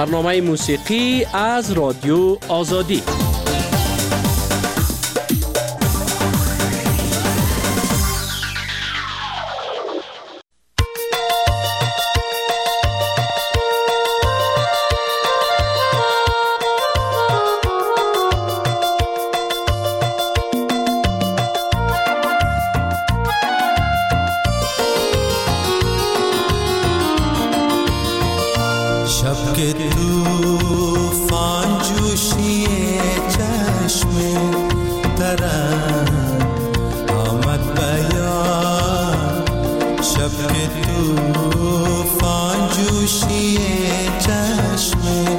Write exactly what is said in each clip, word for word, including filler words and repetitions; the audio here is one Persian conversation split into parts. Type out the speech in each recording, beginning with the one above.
برنامه موسیقی از رادیو آزادی. شب که طوفان جوشی چشم ترم آمد بیان، شب که طوفان جوشی چشم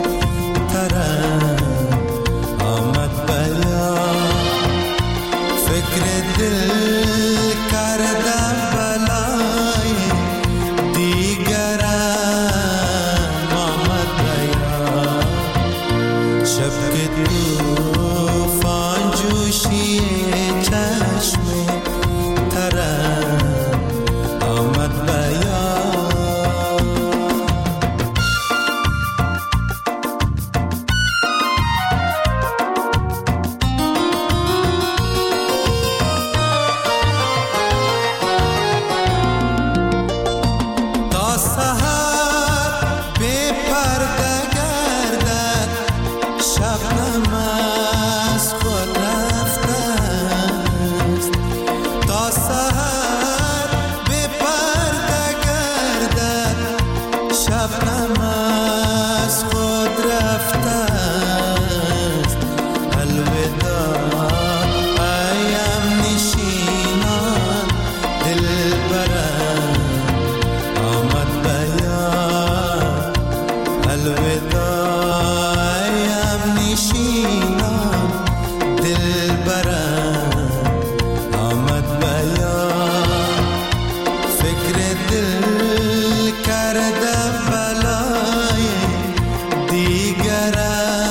ترم آمد بیان، فکر دل کردم بلای دیگرم شب که طوفان جوشی چشم ترم آمد بیان. تا سحر بی پرده گردد شبنم از خود رفته است، تا سحر به پرده گردد شبنم از خود رفته است، الوداع ایم نشینان دلبرم آمد بیان، الوداع نشینم دلبرم آمد بیان، فکر دل کرده بلای دیگرم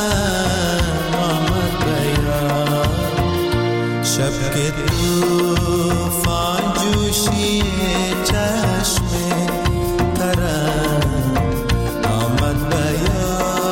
آمد بیان، شب که طوفان جوشی چشم ترم آمد بیان.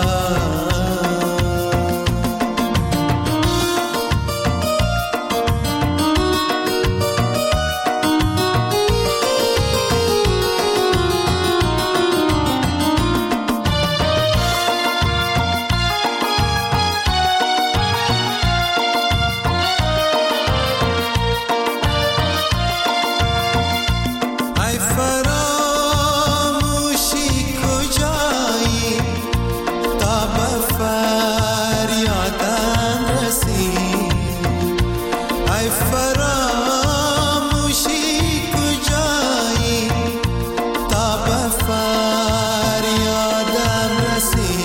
ای فراموشی کجایی تا به فریادم رسی، ای فراموشی کجایی تا به فریادم رسی،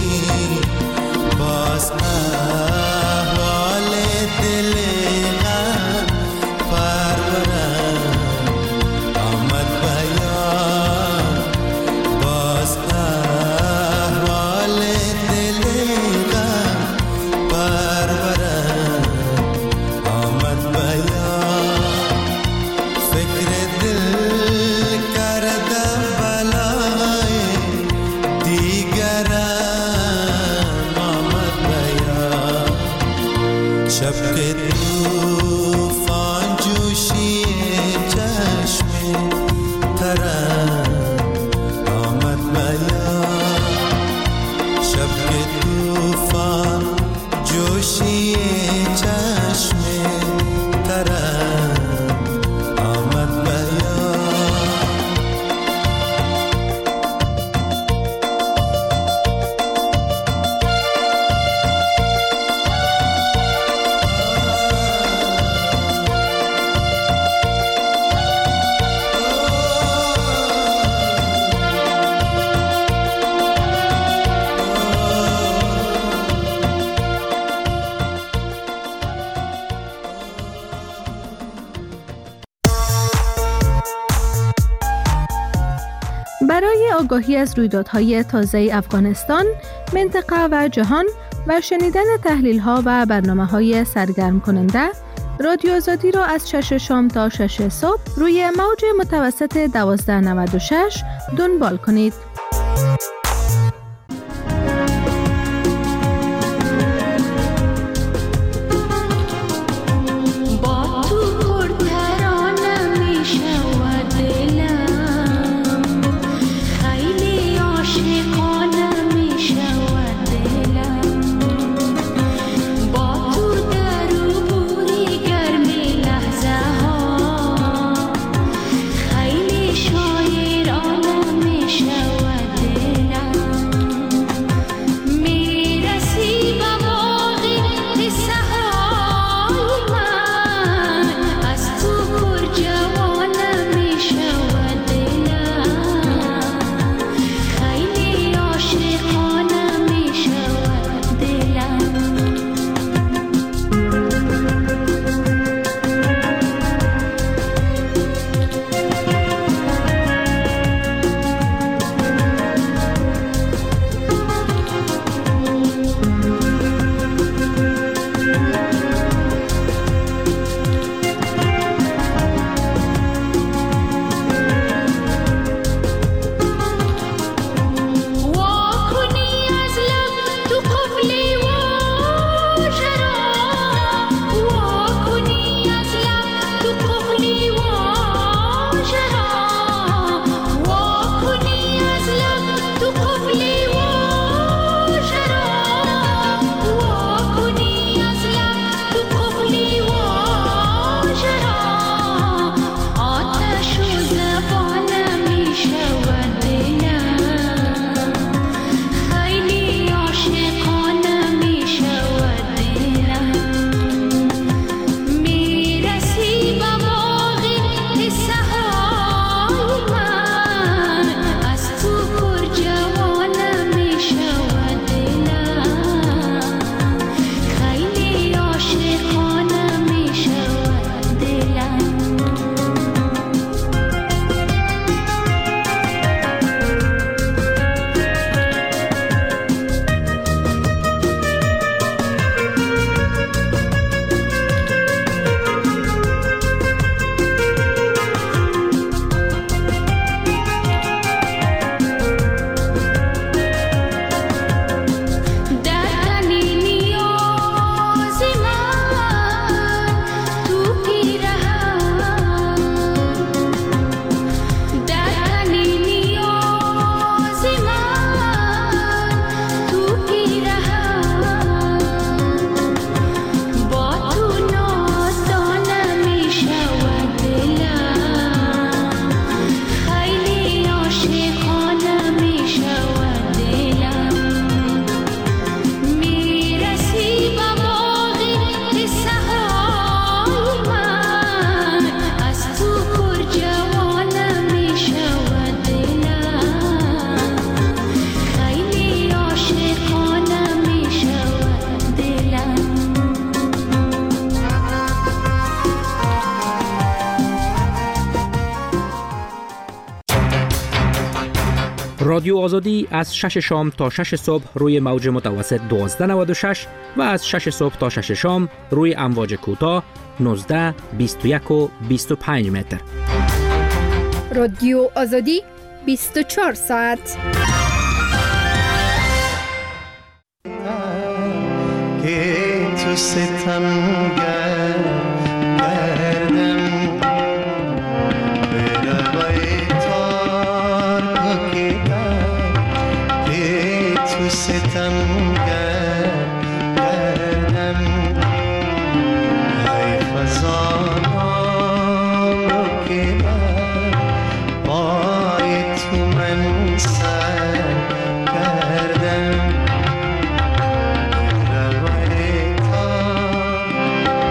باز احوال دل غم پرورم آمد بیان، باز احوال دل غم پرورم آمد بیان، فکر دل کردم بلای دیگرم آمد بیان، شب که طوفان جوشی چشم ترم آمد بیان، شب که طوفان جوشی چشم ترم آمد بیان. برای آگاهی از رویدادهای تازه افغانستان، منطقه و جهان و شنیدن تحلیل‌ها و برنامه‌های سرگرم کننده، رادیو آزادی را از شش شام تا شش صبح روی موج متوسط دوازده نود و شش دنبال کنید. رادیو آزادی از شش شام تا شش صبح روی موج متوسط دوازده نود و شش و از شش صبح تا شش شام روی امواج کوتاه نوزده، بیست و یک و بیست و پنج متر. رادیو آزادی بیست و چهار ساعت. که تو ستم گردم به لبای تار پاکیدم که تو ستم گردم ای خزانم رو که بر پای تو من سر کردم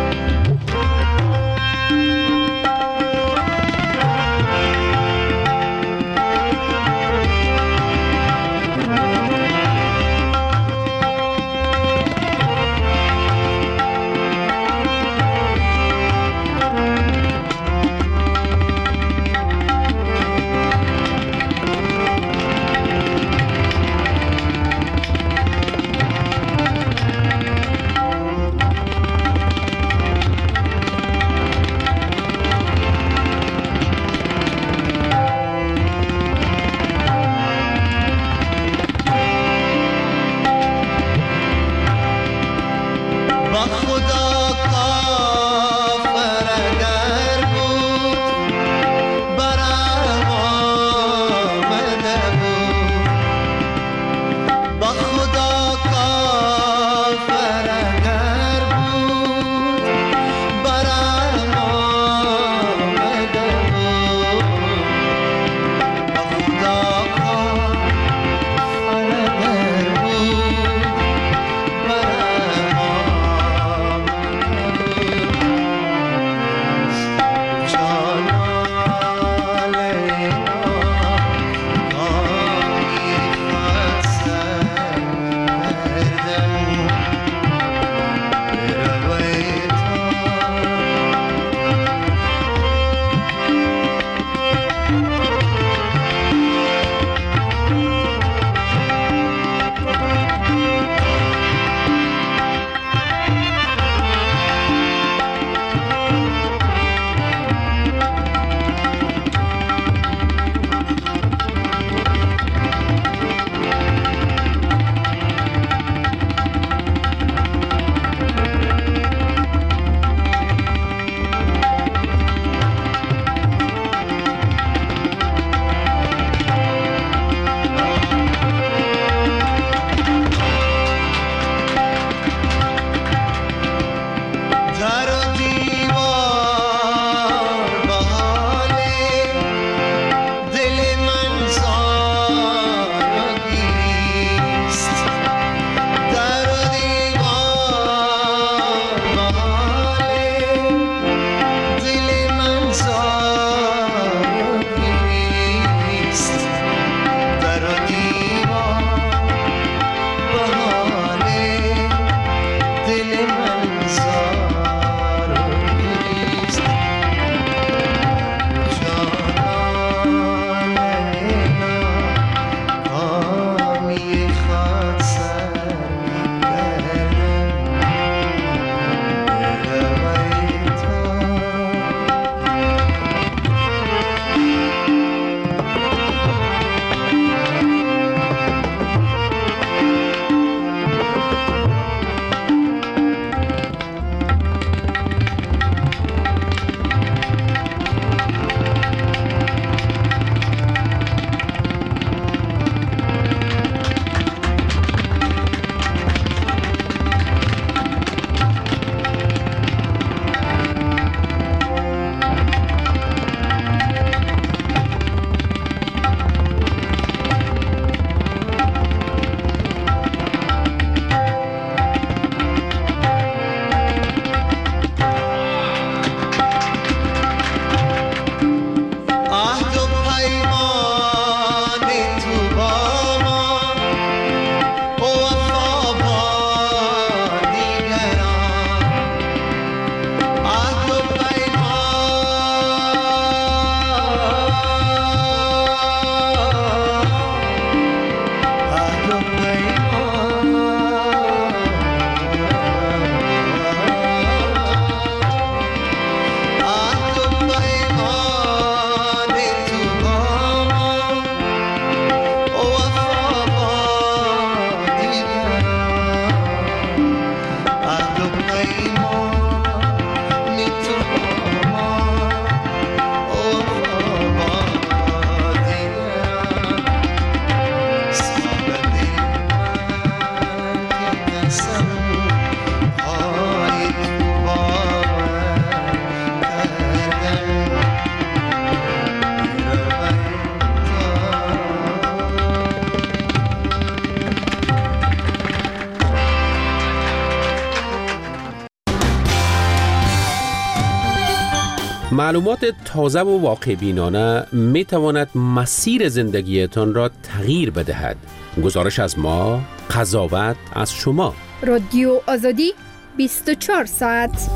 معلومات تازه و واقع بینانه می تواند مسیر زندگیتان را تغییر بدهد. گزارش از ما، قضاوت از شما. رادیو آزادی بیست و چهار ساعت.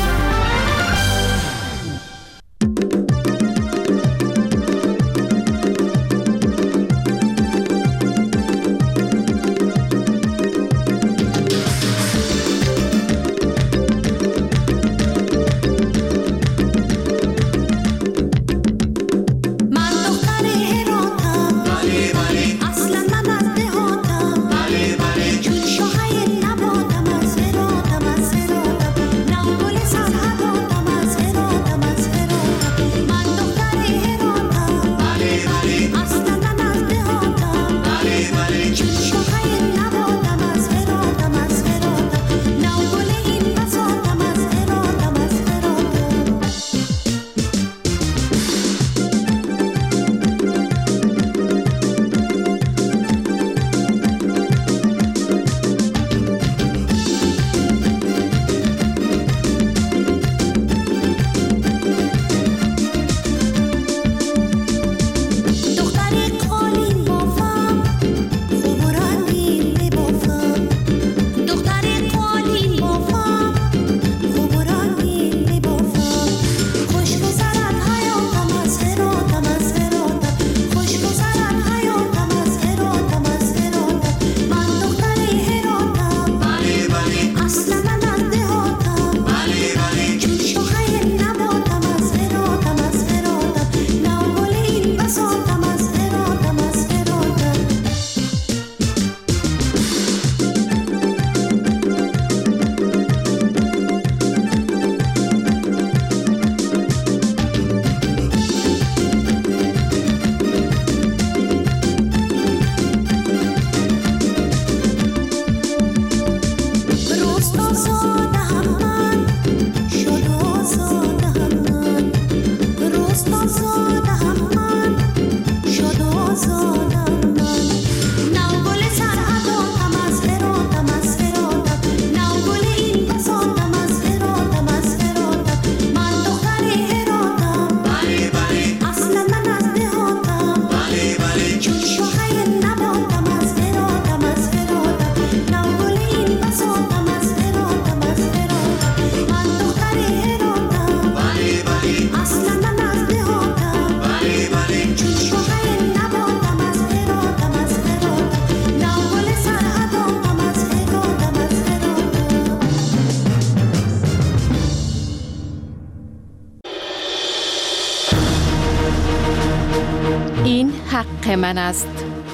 حق من است.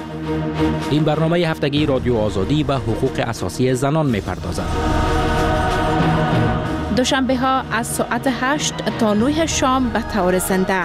این برنامه هفتگی رادیو آزادی به حقوق اساسی زنان می‌پردازد. دوشنبه ها از ساعت هشت تا نه شام به طور زنده.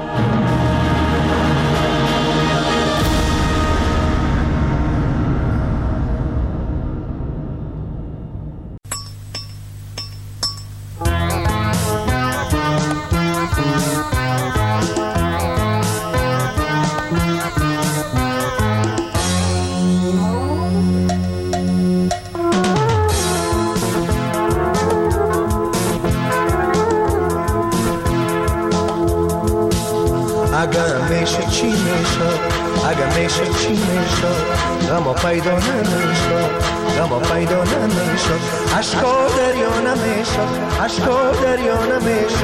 اگر میشه چی میشه، اگر میشه چی میشه، غم پیدا نمیشه، غم پیدا نمیشه، عشقا دریا نمیشه، عشقا دریا نمیشه.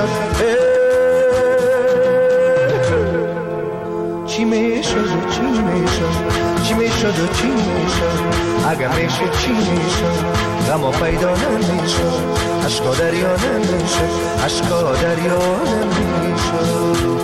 چی میشه و چی میشه، چی میشه و چی میشه، اگر میشه چی میشه، غم پیدا نمیشه، عشقا دریا نمیشه، عشقا دریا نمیشه.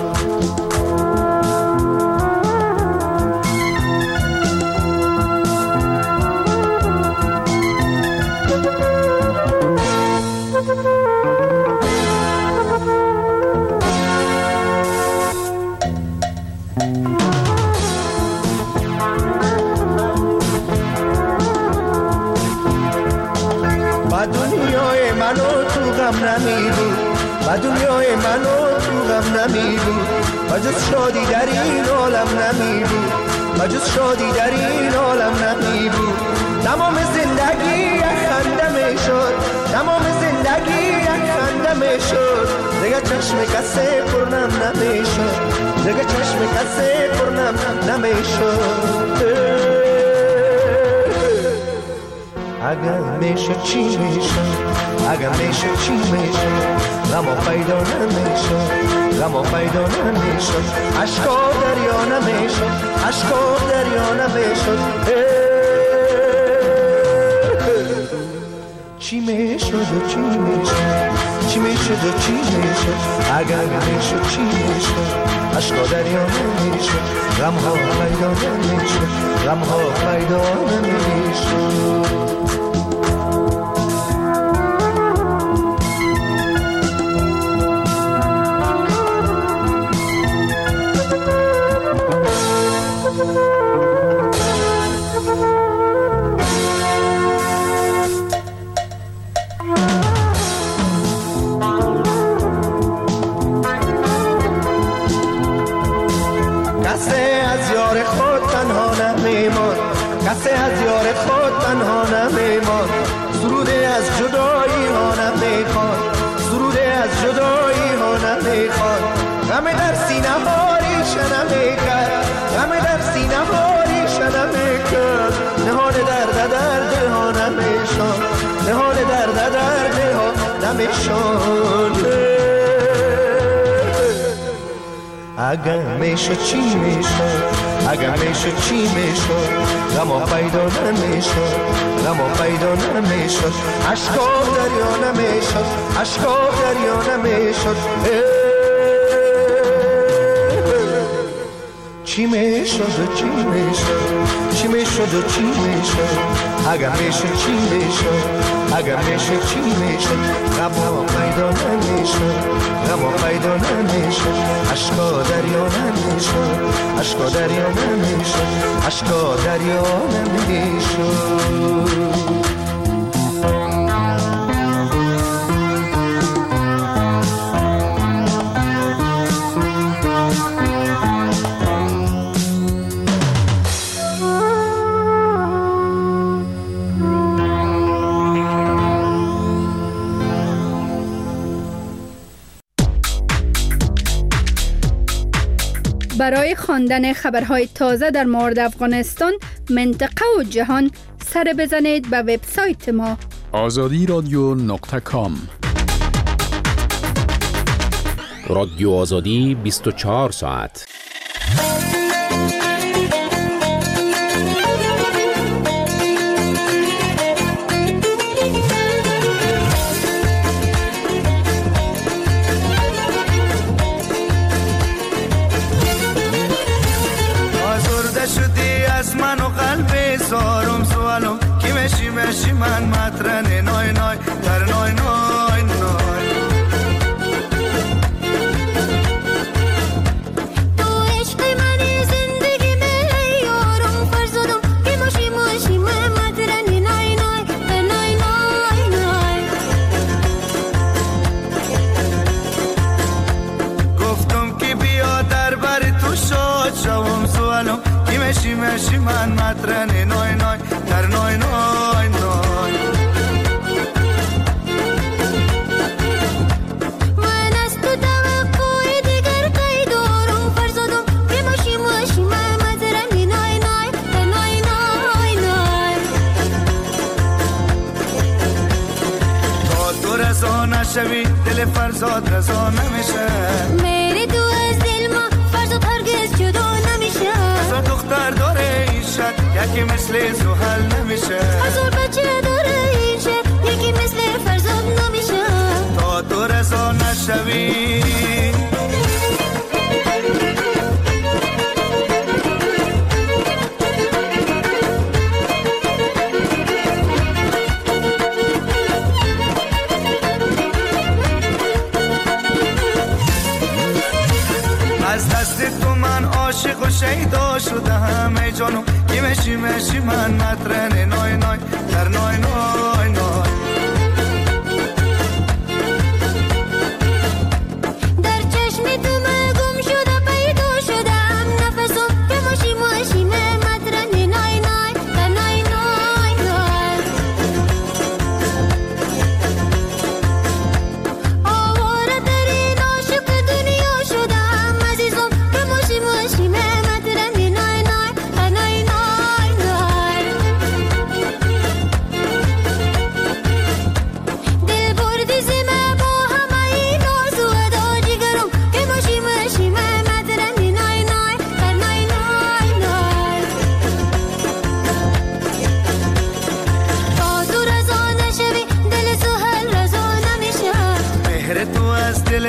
نمی بود و دنیای منو تو غم نمی بود و جز شادی در این عالم نمی بود و جز شادی در این عالم نمی بود. تمام زندگی یک خنده می شد، تمام زندگی یک خنده می شد. دیگه چشم کسی پرنم نمیشد دیگه چشم کسی پرنم نمیشد اگر میشه چی میشه اگر میشه چی میشه غم پیدا نمیشه غم پیدا نمیشه عشقا دریا نمیشه عشقا دریا نمیشه چی میشه و چی میشه چی میشه و چی میشه اگر میشه چی میشه عشقا دریا نمیشه غم ها پیدا نمیشه غم ها پیدا نمیشه کسی از یار خود تنها نمیمان سروده از جدایی ها نمیخواد سروده از جدایی ها نمیخواد غم در سینه ها ریشه نمیکرد غم در سینه ها ریشه نمیکرد نهان درد درد ها نمیشان نهان درد درد ها نمیشان اگر میشه چی میشه اگر میشه چی میشه غم پیدا نمیشه غم پیدا نمیشه عشقا دریا نمیشه عشقا دریا نمیشه چی میشه و چی میشه چی میشه و چی میشه اگر میشه چی میشه اگر میشه چی میشه غم پیدا نمیشه غم پیدا نمیشه عشقا دریا نمیشه عشقا دریا نمیشه عشقا دریا نمیشه برای خواندن خبرهای تازه در مورد افغانستان، منطقه و جهان سر بزنید به وبسایت ما آزادی رادیو نقطه کام. رادیو آزادی بیست و چهار ساعت. زارم سوالم کی مشی مشی من مطرن نای نای در نای نای نای تو عشق منی زندگی می یارم فرزادم کی مشی مشی من مطرن نای نای در نای نای نای گفتم کی بیا در بر تو شاد شوم سوالم کی مشی مشی من مطرن نای نای در نای نای نای من از تو توقع دیگر کی دارم فرزادم کی مشی مشی من مطرن نای نای در نای نای نای تا تو رضا نشوی دل فرزاد رضا نمیشه میری تو از دل ما فرزاد هرگز جدا نمیشه دختر داره این شهر یکی مثل زحل نمیشه هزار بچه داره این شهر یکی مثل فرزاد نمیشه تا تو رضا نشوی از دست تو من عاشق و شیدا شدم ای جانم کی مشی مشی من مطرن نای نای در نای نای نای در چشم تو من گم شده پیدا شدم نفسم که مشی مشی من مطرن نای نای در نای نای نای آواره ترین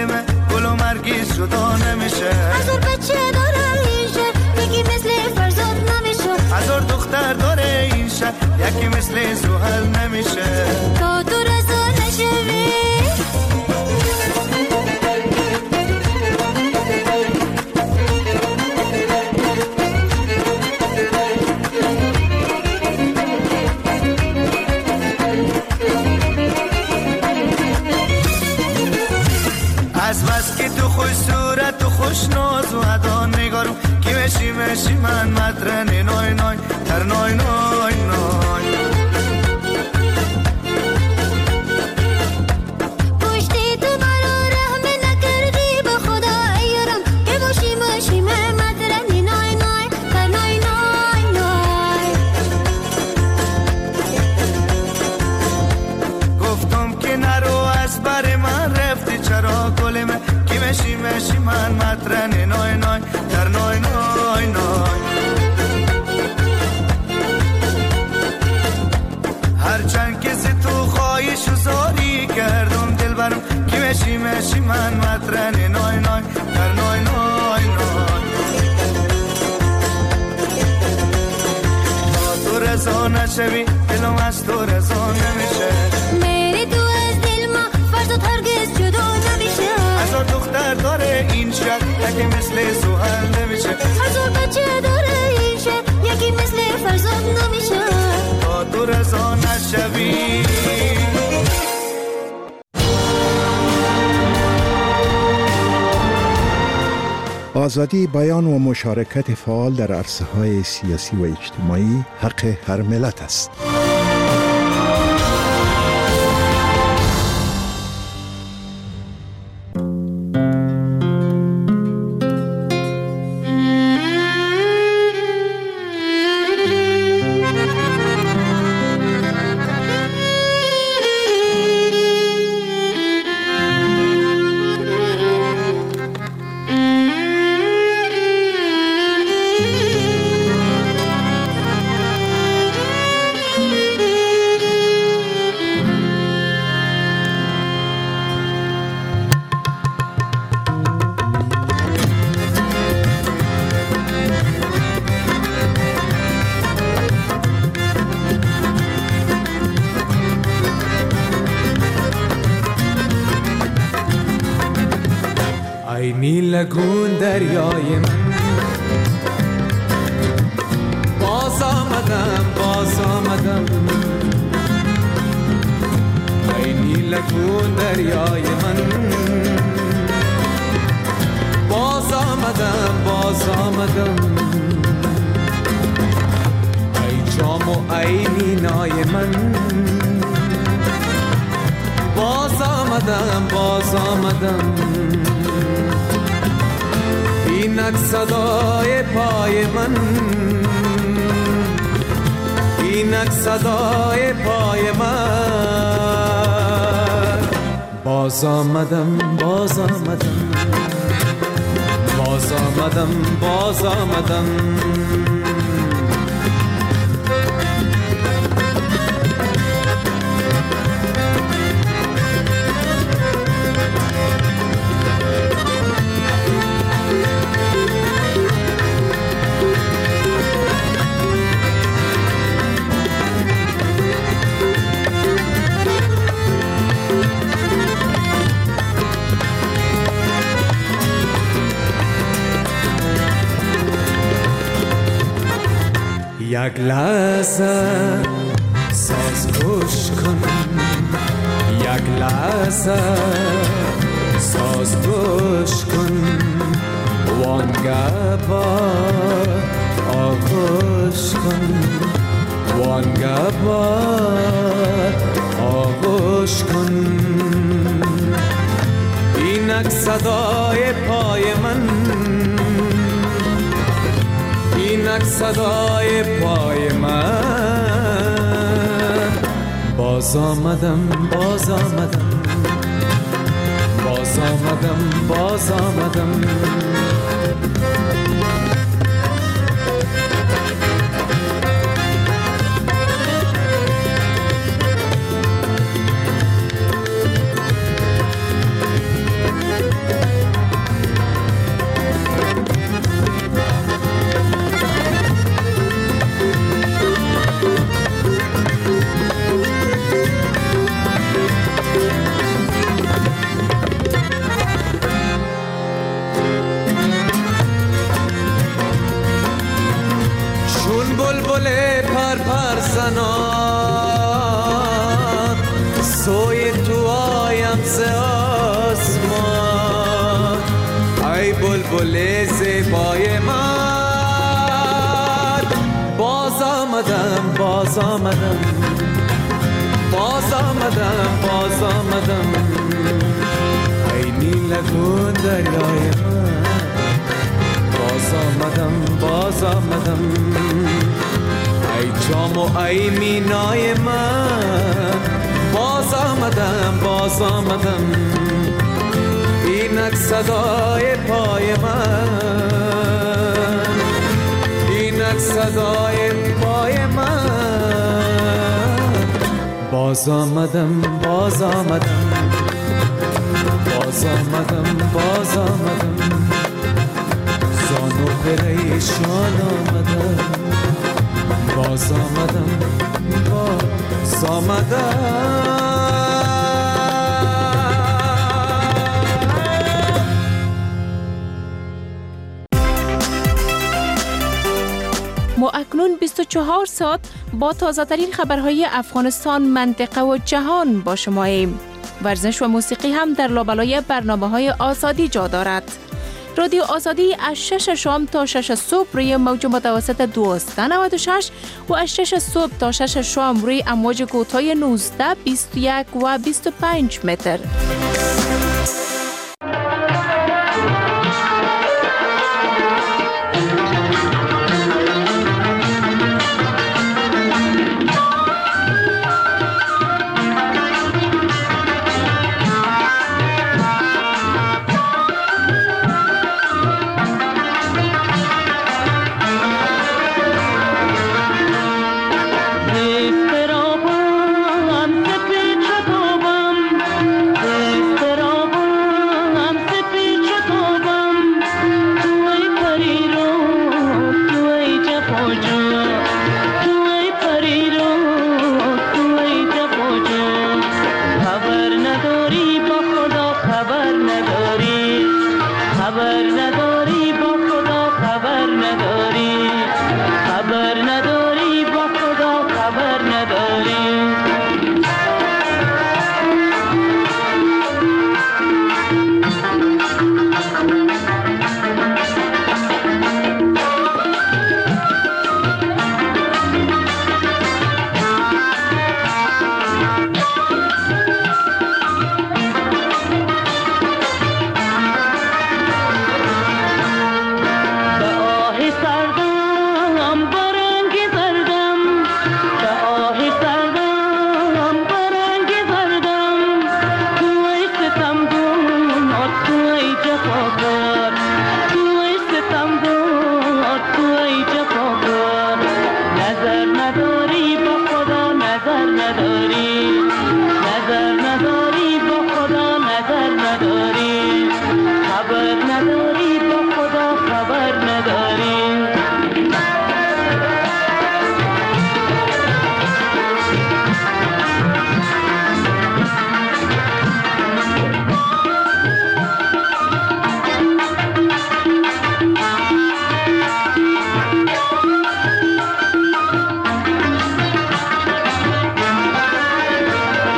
گلمه گل و مرگیز جدا نمیشه. هزار بچه داره این شهر یکی مثل فرزاد نمیشه. هزار دختر داره این شهر یکی مثل زحل نمیشه. تا تو رضا نشوی از بس که تو خوش صورت و خوش ناز و ادا نگارم که مشی مشی من مدرن نای نای تر نای نای نای پشتی تو مرا رحم نکردی به خدا ایرم که مشی مشی من مدرن نای نای تر نای نای نای گفتم که نرو از بر من رفتی چرا گلمه که مشی مشی من مدرن نای نای تر نای نای نای هرچند که ز تو خواهش و زاری کردم دل برم که مشی مشی من مدرن نای نای تر نای نای نای تا تو رضا نشوی دلم از تو رضا نمیشه. میری تو از دل ما فرزاد هرگز جدا نمیشه. هزار دختر داره این شهر یکی مثل زحل نمیشه. هزار بچه داره این شهر یکی مثل فرزاد نمیشه. تا تو رضا نشوی آزادی بیان و مشارکت فعال در عرصه‌های سیاسی و اجتماعی حق هر ملت است. ای نیلگون دریای من باز آمدم باز آمدم ای نیلگون دریای من باز آمدم باز آمدم ای جام و ای مینای من باز آمدم باز آمدم اینک صدای پای من اینک صدای پای من باز آمدم باز آمدم باز آمدم باز آمدم یک لحظه ساز گوش کن یک لحظه ساز گوش کن وانگه با آغوش کن وانگه با آغوش کن اینک صدای پای من اینک صدای پای من باز آمدم باز آمدم باز آمدم باز آمدم بلبل زیبای من، باز آمدم باز آمدم باز آمدم باز آمدم ای نیلگون دریای من، باز آمدم باز آمدم ای جام و ای مینای من، باز آمدم باز آمدم اینک صدای پای من، اینک صدای پای من، باز آمدم باز آمدم باز آمدم باز آمدم زان و پریشان آمدم، باز آمدم باز آمدم. ما اکنون بیست و چهار ساعت با تازه ترین خبرهای افغانستان، منطقه و جهان با شماییم. ورزش و موسیقی هم در لابلای برنامه‌های آزادی جا دارد. رادیو آزادی از شش شام تا شش صبح روی موج متوسط دویست و نود و شش و از شش صبح تا شش شام روی امواج کوتاه نوزده، بیست و یک و بیست و پنج متر.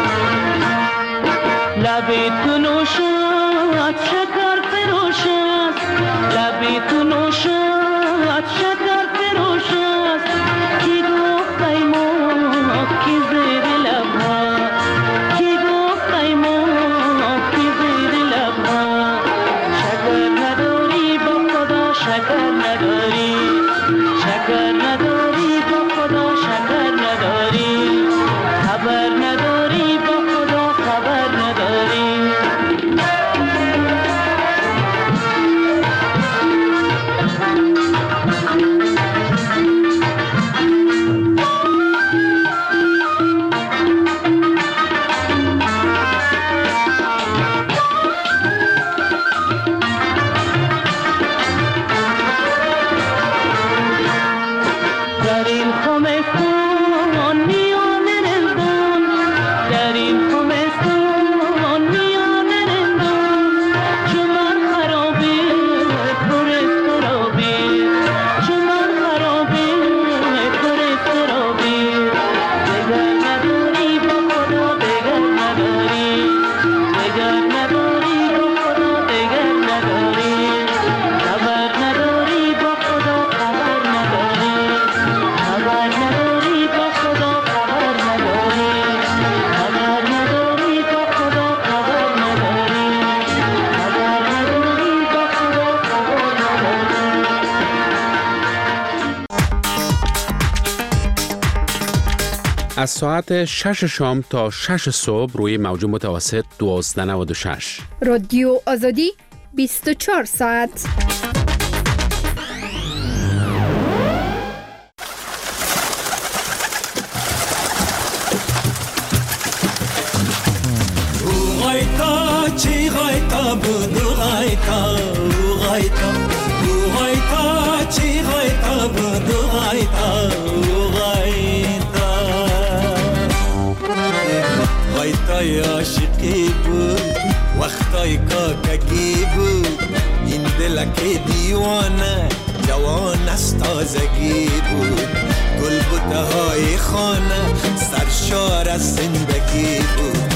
لبی تو نوشد شکر فروشد از ساعت شش شام تا شش صبح روی موج متوسط دوازده و نود و شش. رادیو آزادی بیست و چهار ساعت. چی غایتا بودو غایتا غایتا غایتا چی غایتا بودو غایتا غایتا غایتای عاشقی بود وقتای کاکگی بود این دلک دیوانه جوان از تازگی بود گل بوته های خانه سرشار از زندگی بود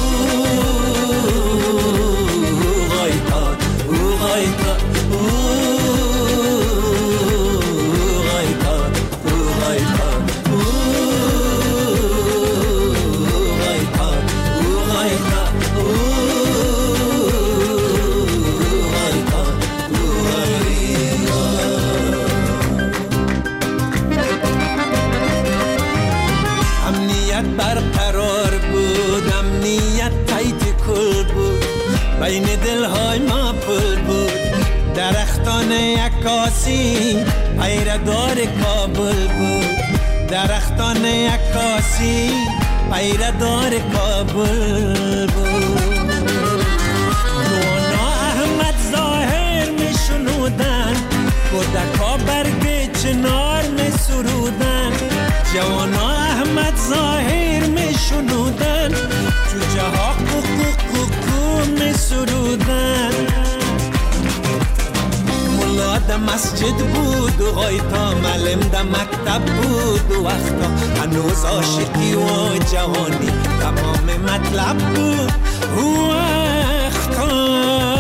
بین دلهای ما پل بود درختان عکاسی پیردار کابل بود درختان عکاسی پیردار کابل بود نوانا احمد ظاهر می شنودن کودکا برگ چنار می سرودن جوانا احمد ظاهر می شنودن جوجه ها کوکو کوکو می سرودن ملا ده مسجد بود و غایتا معلم ده مکتب بود و وقتا هنوز عاشقی و جوانی تمام مطلب بود و وقتا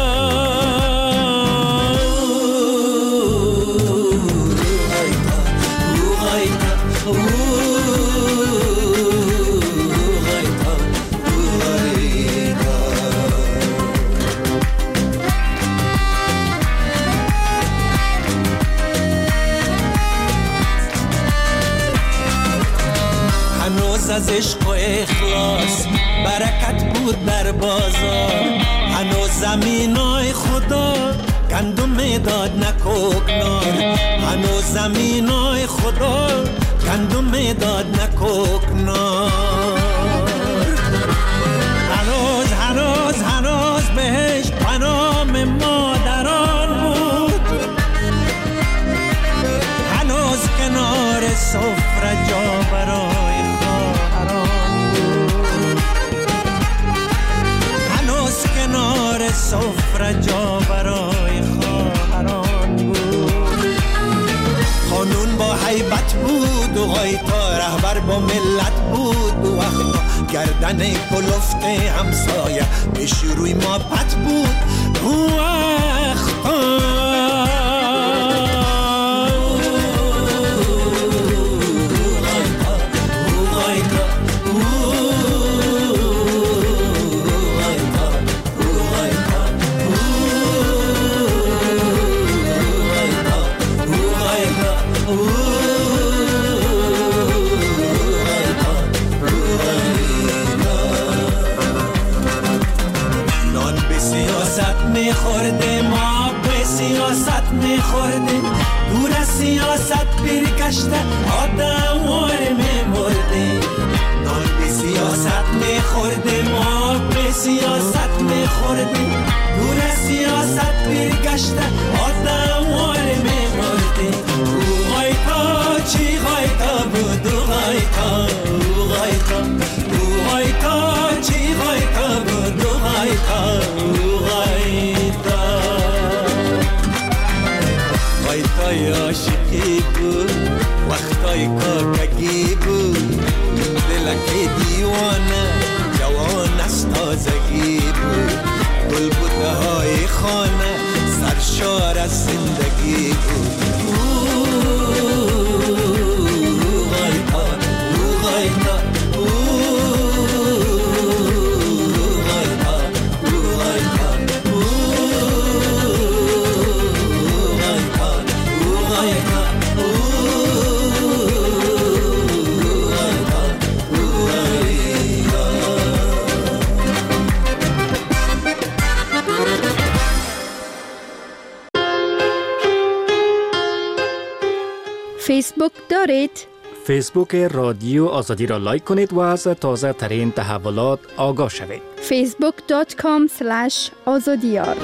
از عشق و اخلاص برکت بود در بازار هنوز زمینای خدا گندم داد نکوکنار هنوز زمینای خدا گندم داد نکوکنار هنوز هنوز هنوز بهش پنام مادران بود هنوز کنار سفره جا برای کنار سفره جا برای خواهران بود خانون با حیبت بود و غایتا رهبر با ملت بود و وقتا گردن کلفت همسایه پیش روی ما پت بود و وقتا میخورده ما به سیاست میخورده دور از سیاست برگشته آدم وار میمرده نان به سیاست میخورده ما به سیاست میخورده دور از سیاست برگشته آدم وار میمرده غایتا چی غایتا بود غایتا غایتا غایتا چی غایتا بود غایتا غایتای عاشقی بود وقتای کاکگی بود دلک دیوانه جوان از تازگی بود گل بوته های خانه سرشار از زندگی بود غایتا غایتا فیسبوک دارید؟ فیسبوک رادیو آزادی را لایک کنید و از تازه ترین تحولات آگاه شوید. فیسبوک دات کام اسلش آزادیار.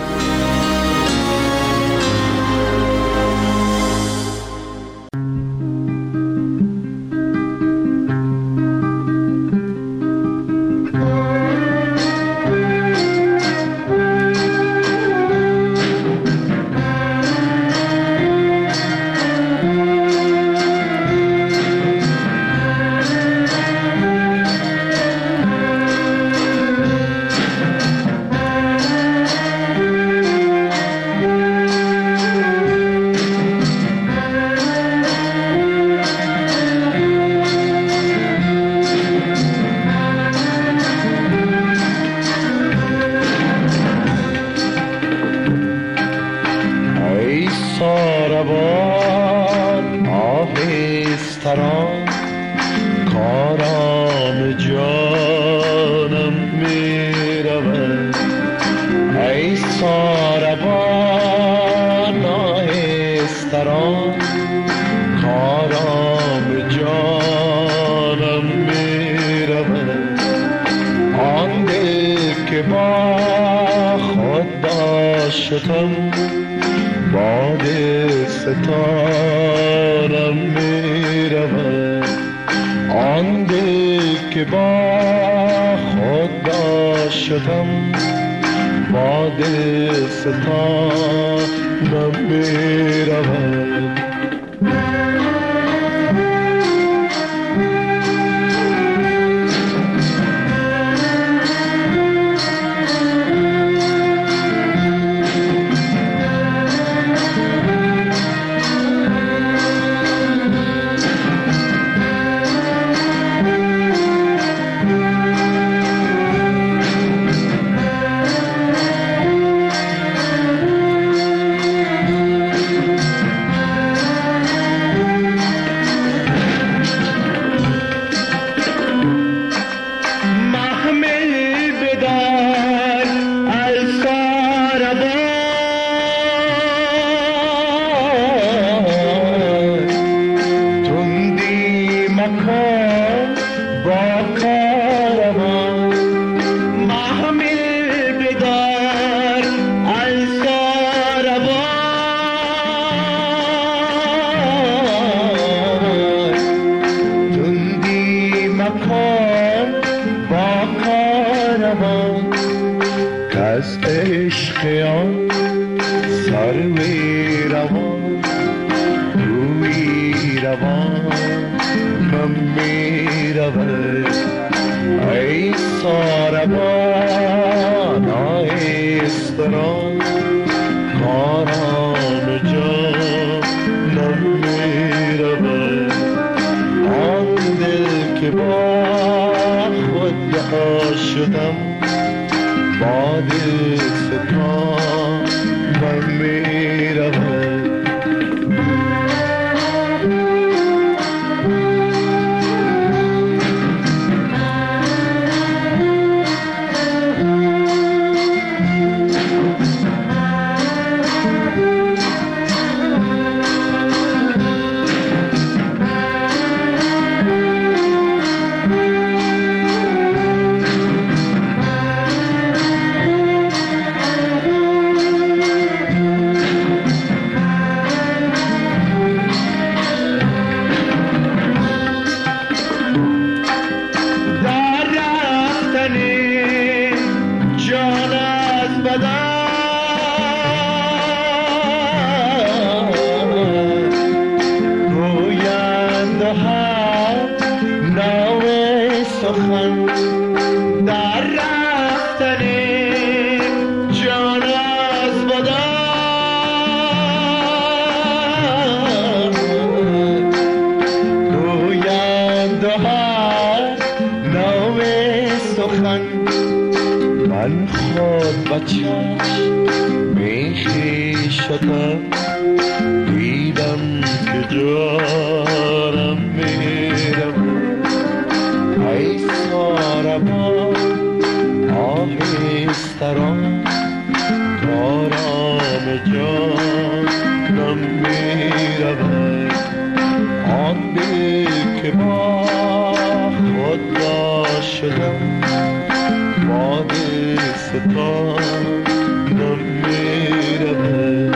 ستانم میرود.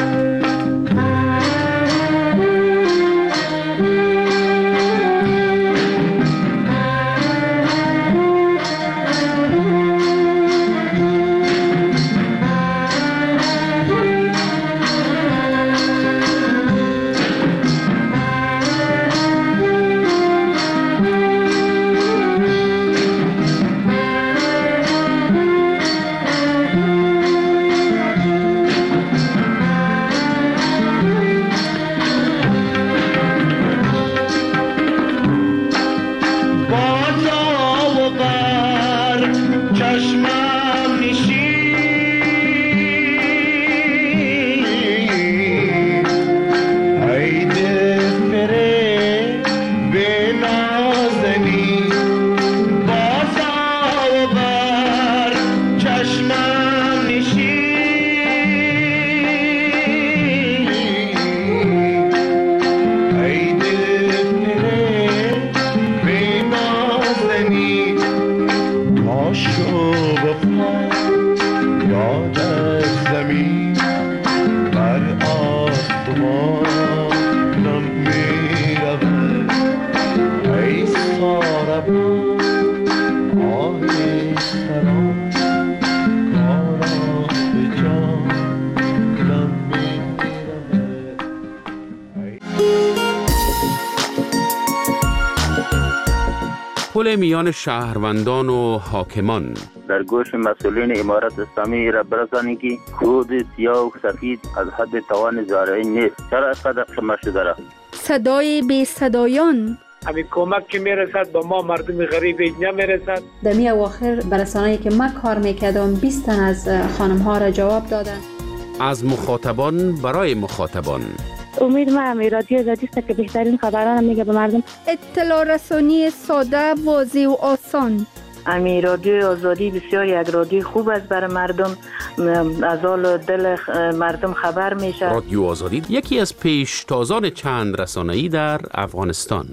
پل میان شهروندان و حاکمان. در گوش مسئولین امارت اسلامی را برسانید که خود سیاه و سفید از حد توان زارعی نیست. چرا اینقدر قمه شده را؟ صدای بی صدایان. همین کمک که میرسد به ما مردم غریب نمیرسد. در می اواخر برسانه‌ای که من کار میکردم بیست تن از خانم ها را جواب دادن. از مخاطبان برای مخاطبان. امید ما همی رادیو آزادی است که بهترین خبران میگه به مردم. اطلاع رسانی ساده، واضح و آسان. امی رادیو آزادی بسیار یک رادیو خوب است برای مردم، از حال دل مردم خبر میشه. رادیو آزادی یکی از پیشتازان چند رسانه‌ای در افغانستان.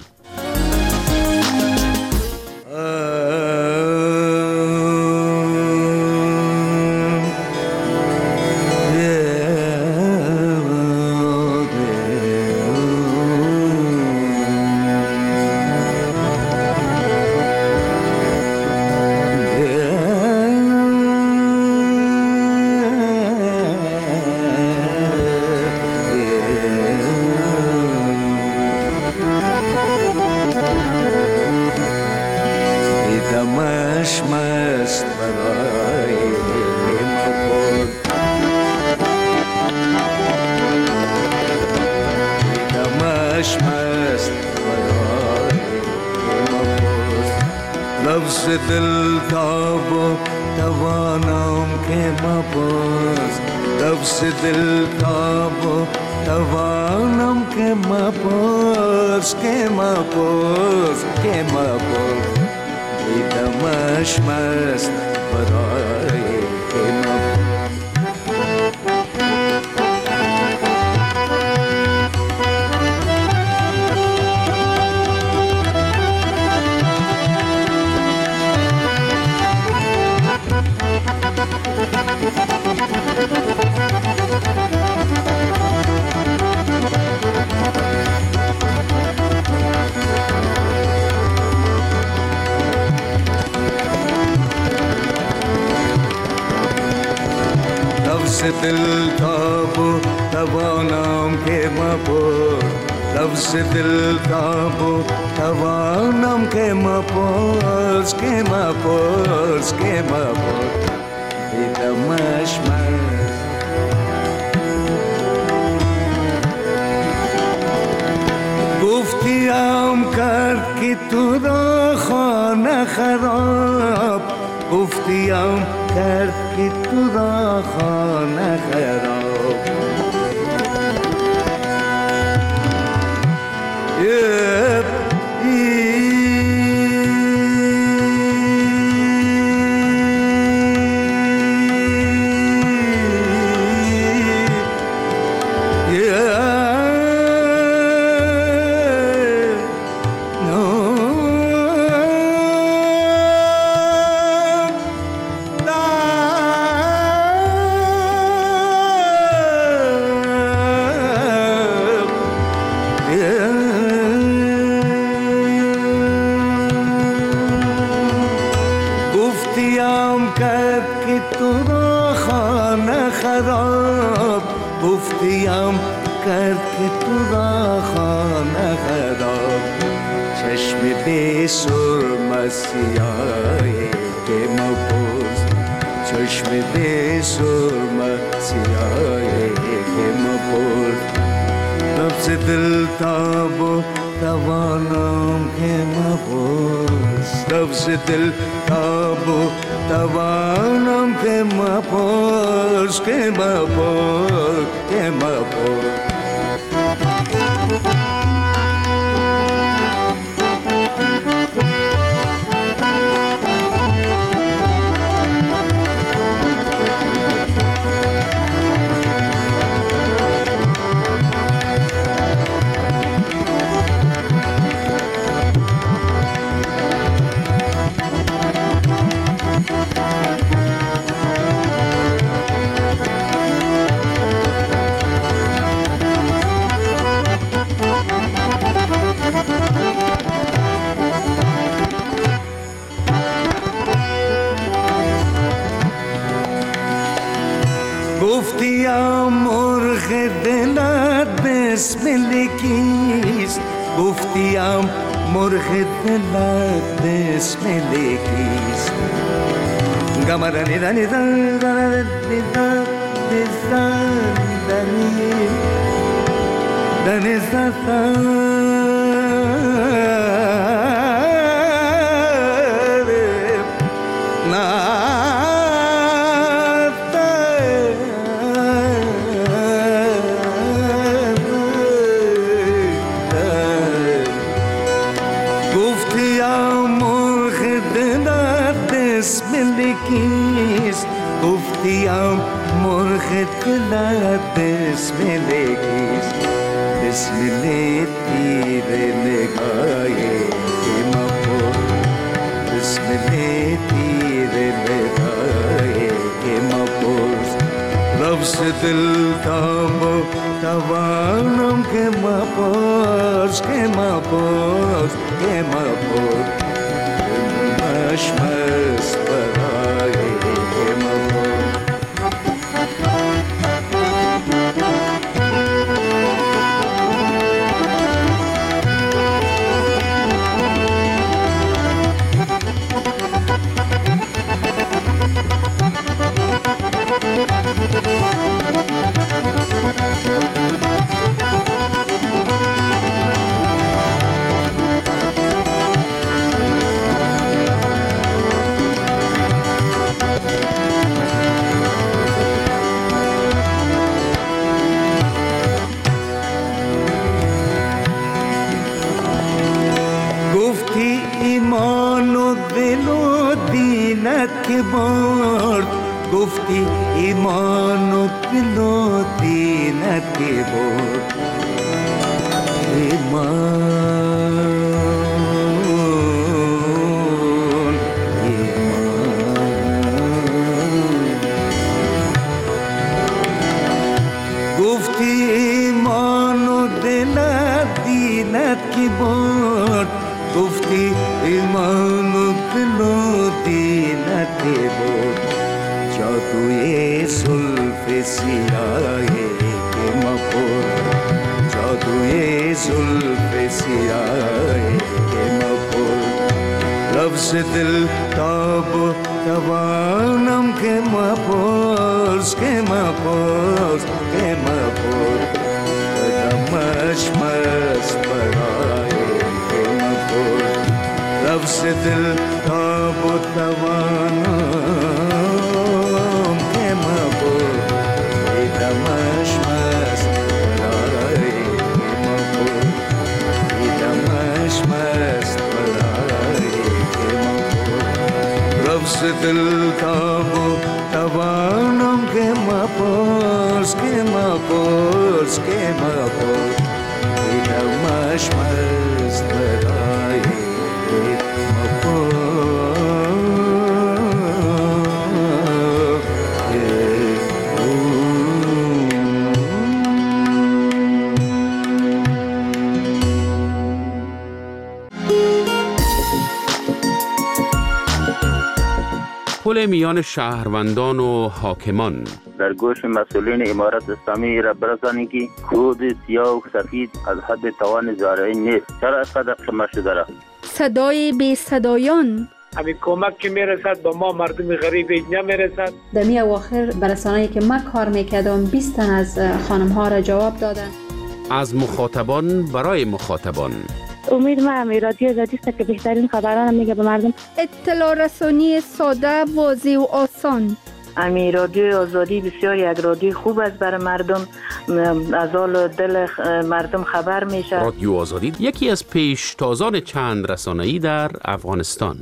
لفظ دل تاب توانم که مباز، لفظ دل تاب توانم که مباز، که مباز، که مباز دیدمش مست برای که مباز. لفظ دل تاب توانم که مباز، لفظ دل تاب توانم که مباز، که مباز، که مباز دیدمش من. گفتیم کرد که تو را خانه خراب، گفتیم کرد که تو را خانه خراب. گفتیم کرد که تو را خانه خراب چشم بی سرمه سیاهی که مپوز چشم بی سرمه سیاهی که مپوز نفس دل تاب و توانم که مپوز نفس دل تاب و توانم که مپوز که مپوز که مپوز گفتیم مرغ دلت بسمل کیست گفتیم مرغ دلت بسمل کیست گمرنی دنی دن دنی دن دنی دنی گفتیم مرغ دلت بسمل کیست بسمل تیر نگاه که مپوز بسمل تیر نگاه که مپوز لفظ دل تاب و توانم که مپوز که مپوز که مپوز مشمس برای که برد گفتی ایمان و دل و دینت که برد ایمان ایمان گفتی ایمان و دل و دینت که برد گفتی ایمان و دل و دینت بود جادوی زلف سیاهی که مپوز جادوی زلف سیاهی که مپوز لفظ دل تاب و توانم که مپوز که مپوز که مپوز قدمش مست برای که مپوز لفظ دل تاب و توانم که مپوز دیدمش مست برای که مپوز دیدمش مست برای که مپوز لفظ دل تاب و توانم که مپوز که مپوز که مپوز دیدمش مست برای پل میان شهروندان و حاکمان. در گوش مسئولین امارت اسلامی را برسانید که کود سیاه و سفید از حد توان زارعین نیست. چرا اینقدر خمه شده را؟ صدای بی صدایان. همین کمک که میرسد به ما مردم غریب نمیرسد. در می اواخر برسانه‌ای که من کار میکردم بیست تن از خانم ها را جواب دادن. از مخاطبان برای مخاطبان. امید ما همی رادیو آزادی است که بهترین خبران میگه به مردم. اطلاع رسانی ساده، واضح و آسان. امی رادیو آزادی بسیار یک رادیو خوب است برای مردم، از حال دل مردم خبر میشه. رادیو آزادی یکی از پیشتازان چند رسانه‌ای در افغانستان.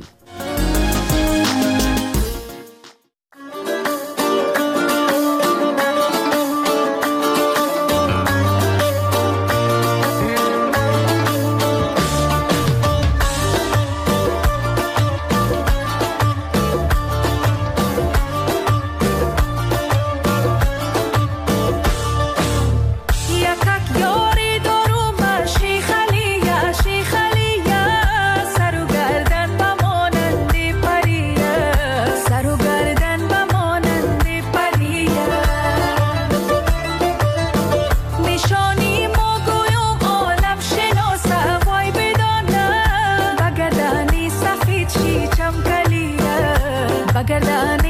Gardan